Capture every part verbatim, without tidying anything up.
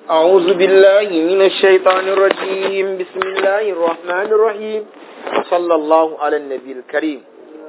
أعوذ بالله من الشيطان الرجيم بسم الله الرحمن الرحيم صلى الله على النبي الكريم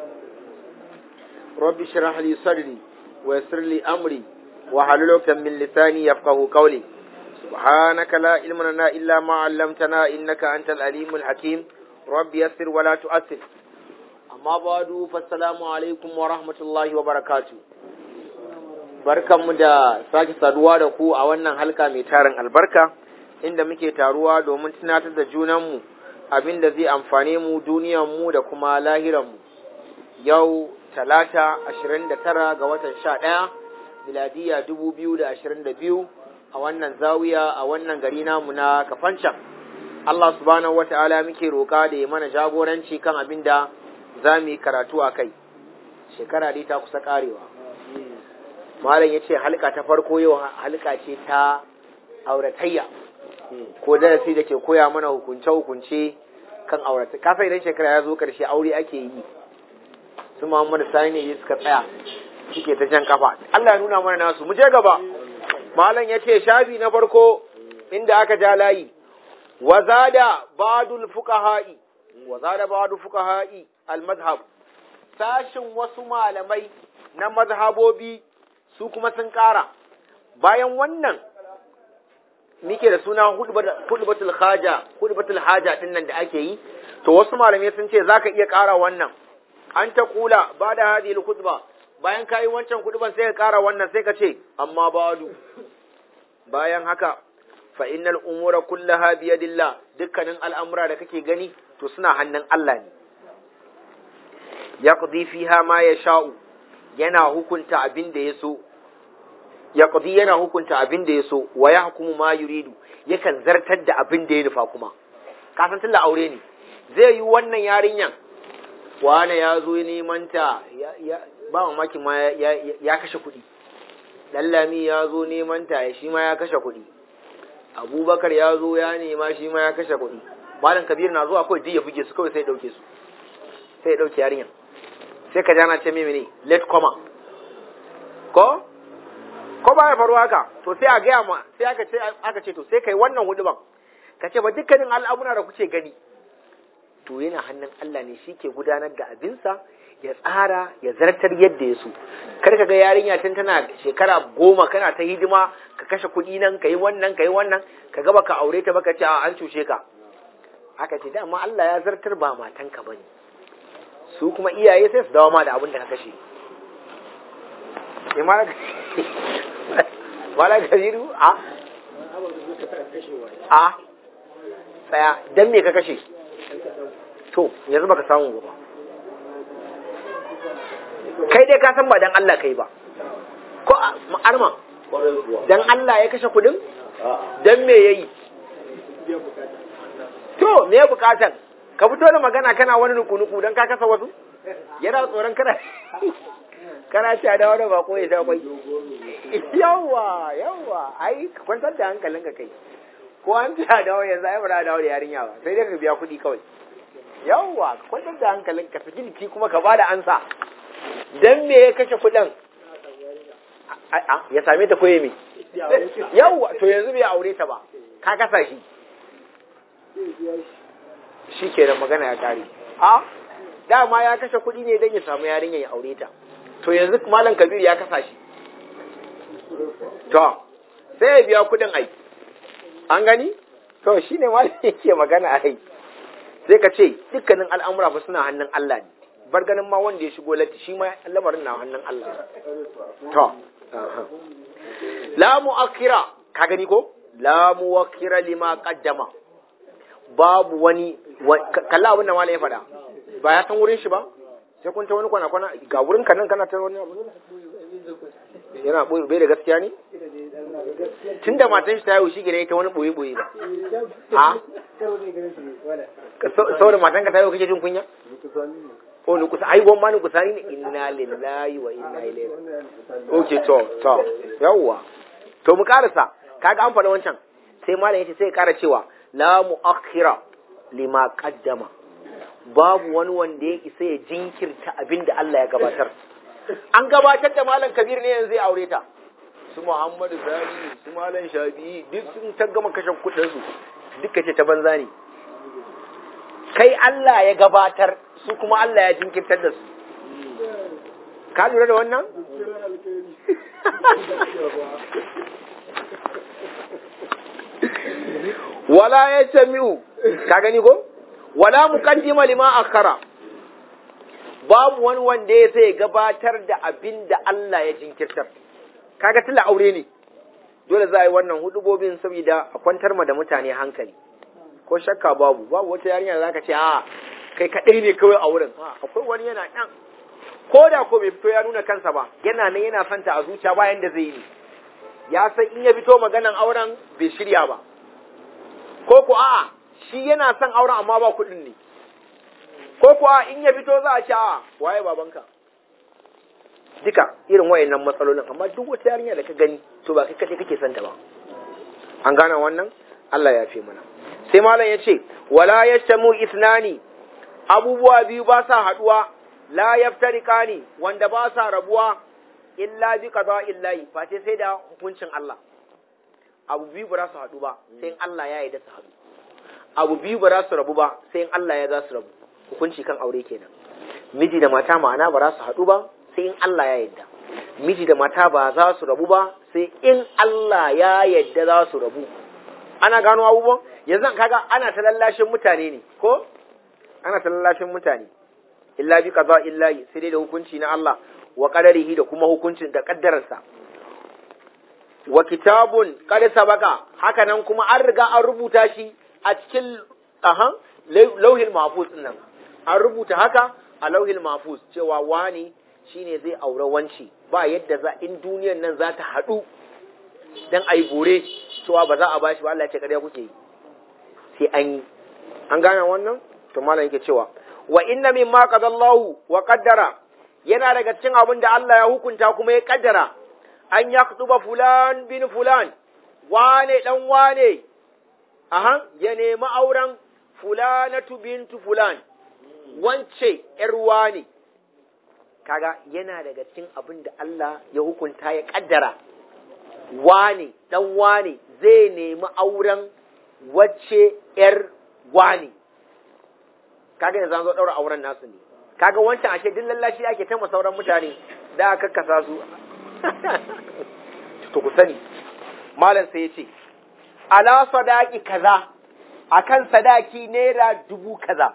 رب اشرح لي صدري ويسر لي أمري واحلل عقدة من لساني يفقهوا قولي سبحانك لا علم لنا إلا ما علمتنا إنك أنت العليم الحكيم رب يسر ولا تؤثر أما بعد فالسلام عليكم ورحمة الله وبركاته. Barkanmu da sake saduwa da ku a wannan halka mai tarin albarka inda muke taruwa domin tunatar da junanmu abin da zai amfane mu duniyanmu da kuma lahiranmu. Yau talata ashirin da tara ga watan sha ɗaya miladiya dubu biyu da ashirin da biyu a wannan zawiya a wannan gari namu na Kafancan. Allah subhanahu wata'ala muke roƙa da ya mana jagoranci kan abin da za mu yi karatu a kai. Shekara dai ta kusa ƙarewa. Malam ya ce halka ta farko yau halka ce ta auratayya ko darasi da ke koya mana hukunce-hukunce kan auratayya. Kasa idan shekara ya zo ƙarshe aure ake yi, su Muhammadu Sani ne suka tsaya suke ta jan kafa. Allah ya nuna mana nasu, mu je gaba. Malam ya ce shafi na farko inda aka ja layi, wazada ba'dul fuqaha'i wazada ba'dul fuqaha'i al-madhhab, sashin wasu malamai na mazhabobi su kuma sun ƙara. Bayan wannan muke da suna hudubatul haja hudubatul haja din nan da ake yi, to wasu malamai sun ce zaka iya ƙara wannan, an ta kula ba da hadhihi al-khutba, bayan kai wancan huduban sai ka ƙara wannan sai ka ce amma ba'du, bayan haka fa innal umura kullaha bi yadillah, dukkanin al'amura da kake gani to suna hannun Allah ne. Yaqdi fiha ma yasha'u, yana hukunta abin da ya so, ya ƙudi yana hukunta abin da ya so, wa ya hukumu ma yuridu, yakan zartar da abin da ya nufa kuma. Kasan tun da aure ne, zai yi wannan yarinyan, wane ya zo neman ta, ba mamaki ma ya kashe kuɗi, Lallami ya zo neman ta, shi ma ya kashe kuɗi, Abubakar ya zo ya nema shi ma ya kashe kuɗi, Malam Kabir na zuwa kawai duk ya buge su kawai sai ɗauke su, sai ɗauke yarinyan. Sai ka jana ce mimi ne late comer ko ko ba ya faru haka, to sai a gaya ma sai aka ce aka ce to sai kai wannan huduban ka ce ba dukkanin al'amura da kuke gani to yana hannun Allah ne, shi ke gudanar da abinsa ya tsara ya zartar yadda ya so. Kar ka ga yarinya tun tana shekara goma kana ta hidima ka kashe kuɗi nan ka yi wannan ka yi wannan ka ga baka aure ta baka ce a an cuce ka. Aka ce dama Allah ya zartar ba matanka bane, su kuma iyaye sai su dawo ma da abin da ka kashe. Mala Kabiru a a tsaya dan me ka kashe? To yanzu baka samu ba, kai dai ka san ba dan Allah kai ba ko arma dan Allah ya kashe kudin, dan me yayi? To me ya bukatan ka fito da magana kana wani nuku-nuku don ka kasa wasu, yana tsoron kana kana ci da wani bako ya sha kwai. Yawwa yawwa ai ka kwantar da hankalin ka kai, ko an ci da wani yanzu ai ba da wani yarinya ba, sai dai ka biya kuɗi kawai. Yawwa ka kwantar da hankalin ka, saki jiki kuma ka bada ansa. Dan me ya kashe kuɗin? Ya same ta koye me? Yawwa to yanzu bai aure ta ba, ka kasa shi. Shi ke da magana ya kare. A dama ya kashe kuɗi ne don ya samu yarinya ya aure ta, to yanzu Malam Kabir ya kasa shi, to sai ya biya kuɗin ai, an gani? To shi ne Malam yake magana ai, sai ka ce dukkanin al'amura fa suna hannun Allah ne, bar ganin ma wanda ya shigo latti shi ma lamarin na hannun Allah. To la mu'akhira, ka gani ko? La mu'akhira lima qaddama, babu wani kalla abin da Malam ya faɗa, ba ya san wurin shi ba, sai kun ta wani kwana-kwana ga wurin ka nan kana ta wani abu yana ɓoye bai da gaskiya ne, tun da matan shi ta yi shi gina ta wani ɓoye-ɓoye ba a saboda matan ka ta yi kake jin kunya ko ni kusa ai gwamma ni kusa ni inna lillahi wa inna ilaihi. Okay to to yawwa to mu karasa, kaga an faɗa wancan, sai Malam yace sai ya kara cewa la mu'akhira lima qaddama, babu wani wanda ya isa ya jinkirta abin da Allah ya gabatar. An gabatar da Malam Kabir ne yanzu ya aure ta, su Muhammadu Sani su Malam Shafi'i duk sun ta gama kashe kudin su duka ce ta banza ne kai Allah ya gabatar su kuma Allah ya jinkirtar da su ka lura da wannan wala ya tamiu ka gani ko wala muqaddima lima akhara babu wani wanda ya sai gabatar da abin da Allah ya jinkirtar kaga tilla aure ne dole za a yi wannan hudubobin saboda a kwantar ma da mutane hankali ko shakka babu babu wata yarinya da zaka ce a kai kadai ne kawai a wurin akwai wani yana nan ko da ko bai fito ya nuna kansa ba yana nan yana santa a zuciya bayan da zai yi ya san in ya fito maganan auren bai shirya ba ko ko a'a shi yana son auren amma ba kuɗin ne ko ko a in ya fito za a ce a waye babanka duka irin wayannan matsalolin amma duk wata yarinya da ka gani to ba kai kadai kake santa ba an gane wannan Allah ya fi mana sai malam ya ce wala yashtamu isnani abubuwa biyu ba sa haduwa la yaftariqani wanda ba sa rabuwa illa bi qada'illahi face sai da hukuncin Allah abu biyu ba za su hadu ba sai in Allah ya yarda su hadu abu biyu ba za su rabu ba sai in Allah ya za su rabu hukunci kan aure kenan miji da mata ma'ana ba za su hadu ba sai in Allah ya yarda miji da mata ba za su rabu ba sai in Allah ya yarda za su rabu ana gano abubuwan yanzu kaga ana ta lallashin mutane ne ko ana ta lallashin mutane illa bi qaza illahi sai dai da hukunci na Allah wa qadarihi da kuma hukuncin da kaddararsa wa kitabun qad sabaka haka nan kuma an riga an rubuta shi a cikin aha lauhil mahfuz din nan an rubuta haka a lauhil mahfuz cewa wani shine zai aure wanci ba yadda za in duniyar nan za ta hadu dan ai bore cewa ba za a bashi ba Allah ya ce kariya kuke yi sai an yi an gane wannan to malam yake cewa wa inna mimma qadallahu wa qaddara yana daga cikin abin da Allah ya hukunta kuma ya kaddara an yaktuba fulan bin fulan wane dan wane aha ya nemi auren fulanatu bintu fulan wance yar wane kaga yana daga cikin abin da Allah ya hukunta ya kaddara wane dan wane zai nemi auren wacce yar wane kaga yanzu an zo daura auren nasu ne kaga wancan ashe din lallashi ake ta sauran mutane da aka kakkasa su to ku sani malam sai yace ala sadaqi kaza akan sadaki naira dubu kaza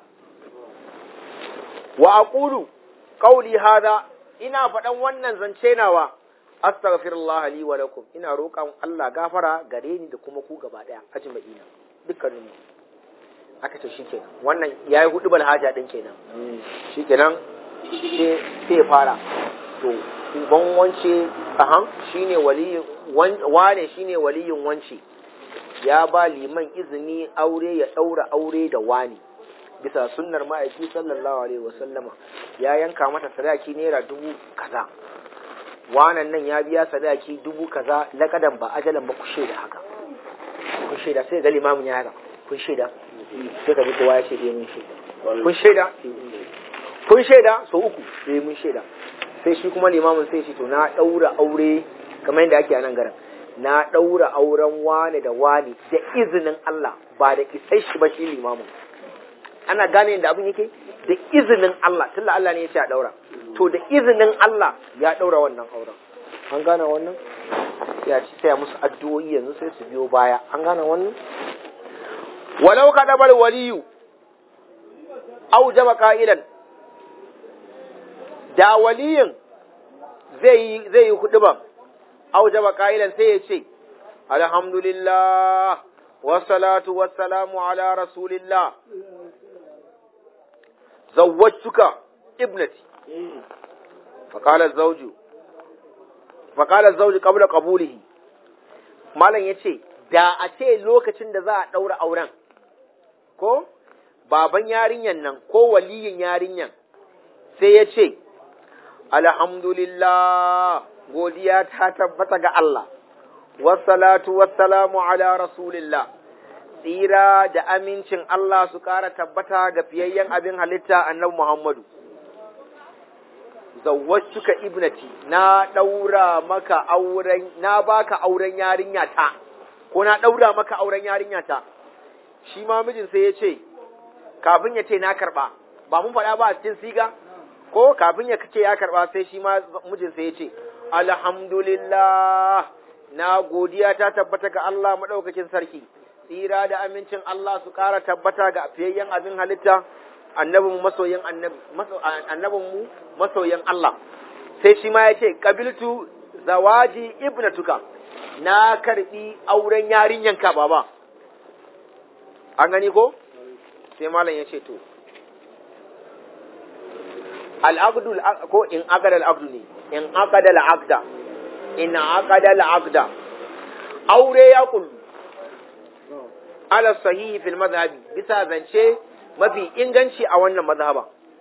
wa aqulu qawli hada ina faɗan wannan zance nawa astaghfirullah li wa lakum ina roƙon Allah gafara gare ni da kuma ku gaba daya ajma'ina dukkanin mu aka ce shikenan wannan yayi hudu bal haja din kenan shikenan sai sai fara to uban wance ahan shine waliyin wane shine waliyin wance ya ba liman izini aure ya daura aure da wani bisa sunnar ma'aiki sallallahu alaihi wasallama ya yanka mata sadaki naira dubu kaza wanan nan ya biya sadaki dubu kaza lakadan ba ajalan ba ku shaida haka kun shaida sai ga limamin ya haka kun shaida sai ka ji kowa ya ce eh mun shaida kun shaida kun shaida so uku eh mun shaida sai shi kuma limamin sai shi to na daura aure kamar yadda ake a nan garin na daura auren wani da wani da izinin Allah ba da isai shi ba shi limamin ana gane yadda abin yake da izinin Allah tunda Allah ne ya ce a daura to da izinin Allah ya daura wannan auren an gane wannan ya ci sai musu addu'o'i yanzu sai su biyo baya an gane wannan walau kadabal waliyu au jaba qa'ilan da waliyin zai yi zai yi huduban au jaba qa'ilan sai ya ce alhamdulillah wassalatu wassalamu ala rasulillah zawwajtuka ibnati فقال الزوج فقال الزوج قبل قبوله malam yace da a ce lokacin da za a daura auren ko baban yarinyan nan ko waliyin yarinyan sai yace alhamdulillah godiya ta tabbata ga Allah wassalatu wassalamu ala rasulillah tsira da amincin Allah su kara tabbata ga fiyayyen abin halitta annabi Muhammadu zawwatuka ibnati, na daura maka auren, na baka auren yarinya ta, ko na daura maka auren yarinya ta. Shi ma mijin sai ya ce, kafin ya ce na karba, ba mun faɗa ba a cikin siga, ko kafin ya ce ya karba sai shi ma mijin sai ya ce, alhamdulillah, na godiya ta tabbata ga Allah madaukakin sarki, tsira da amincin Allah su ƙara tabbata ga fiyayyen abin halitta, annabin masoyin annabi, annabin mu masoyin Allah. Sai shi ma ya ce, qabiltu zawaji ibnatuka, na karbi auren yarinyanka baba. An gani ko? Sai malam ya ce to, al'abdu ko in aqada al'abdu ne, in aqada al'aqda, in aqada al'aqda, aure ya kullu ala sahihi fil madhhabi, bisa zance mafi inganci a wannan mazhaba.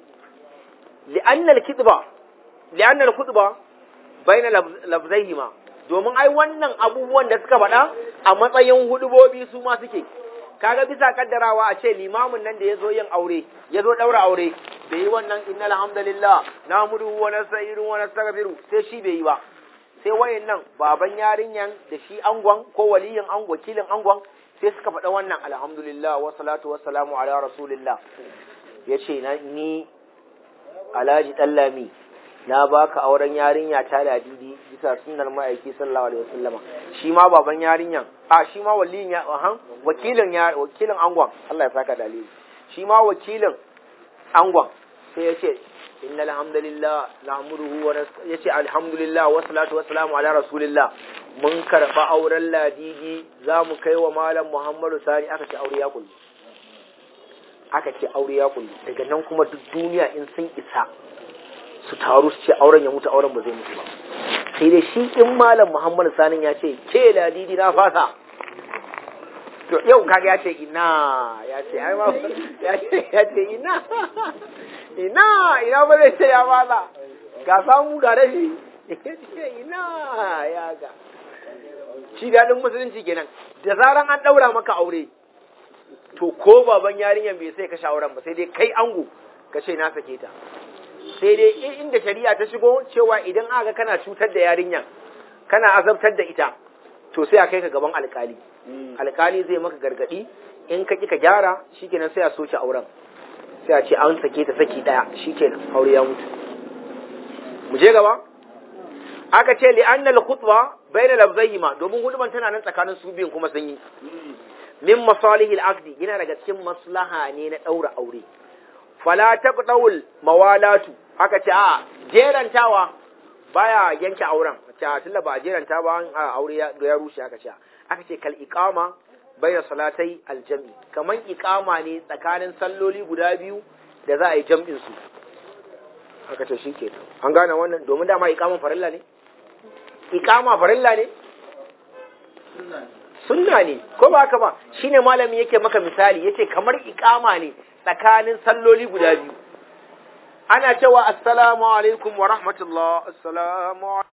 Li'anna al-khutba li'anna al-khutba bayna lafzaihima, domin ai wannan abubuwan da suka faɗa a matsayin hudubobi su ma suke. Kaga bisa kaddarawa a ce limamin nan da yazo yin aure, yazo daura aure, bai yi wannan innal hamdalillah nahmudu wa nasta'iru wa nastaghfiru, sai shi bai yi ba. Sai wayannan baban yarinyan da shi angon ko waliyin angon, wakilin angon, sai suka faɗa wannan alhamdulillah wa salatu wa salamu ala rasulillah. Ya ce ni Alhaji Dallami na baka auren yarinya ta Ladidi bisa sunnar ma'aiki sallallahu alaihi wasallama. Shi ma baban yarinyan, a shi ma waliyin ya ahan wakilin ya wakilin angon, Allah ya saka dalili. Shi ma wakilin angon sai ya ce innal hamdalillah nahmuduhu wa yace alhamdulillah wa salatu wa salamu ala rasulillah. Mun karɓa auren Ladidi za mu kai wa Malam Muhammadu Sani, aka ce aure ya kullu. Aka ce aure ya kullu. Daga nan kuma duk duniya in sun isa su taru su ce auren ya mutu, auren ba zai mutu ba. Sai dai shi in Malam Muhammadu Sani ya ce ke Ladidi na fasa. To yau kaga ya ce ina, ya ce ai ma ya ce ya ce ina. Ina, ina ba zai ce ya fasa. Ga samu ga rashi. Ina ya ga. Shi daɗin musulunci kenan, da zaran an ɗaura maka aure, to ko baban yarinyar bai sai ka shawaran ba, sai dai kai ango ka ce na sake ta. Sai dai inda shari'a ta shigo cewa idan aka kana cutar da yarinyar, kana azabtar da ita, to sai a kai ka gaban alkali. Alkali zai maka gargaɗi, in ka ki ka gyara, shikenan sai a soke auren. Sai a ce an sake ta saki ɗaya, shikenan aure ya mutu. Mu je gaba? Aka ce li'annal khutba bayna lafzayhima, domin huduban tana nan tsakanin su biyun kuma sun yi. Min masalihil aqdi, yana daga cikin maslaha ne na daura aure. Fala taqdawul mawalatu, aka ce a jerantawa baya yanke auren. Ta tunda ba jeranta ba a aure ya rushe, aka ce aka ce kal iqama bayna salatai aljami, kaman iqama ne tsakanin salloli guda biyu da za a yi jam'in su. Aka ce shike an gane wannan, domin dama iqaman farilla ne. Iqama farilla ne? Sunna ne, ko ba haka ba? Shine malami yake maka misali, yace kamar iqama ne tsakanin salloli guda biyu. Ana cewa assalamu alaikum wa rahmatullah, assalamu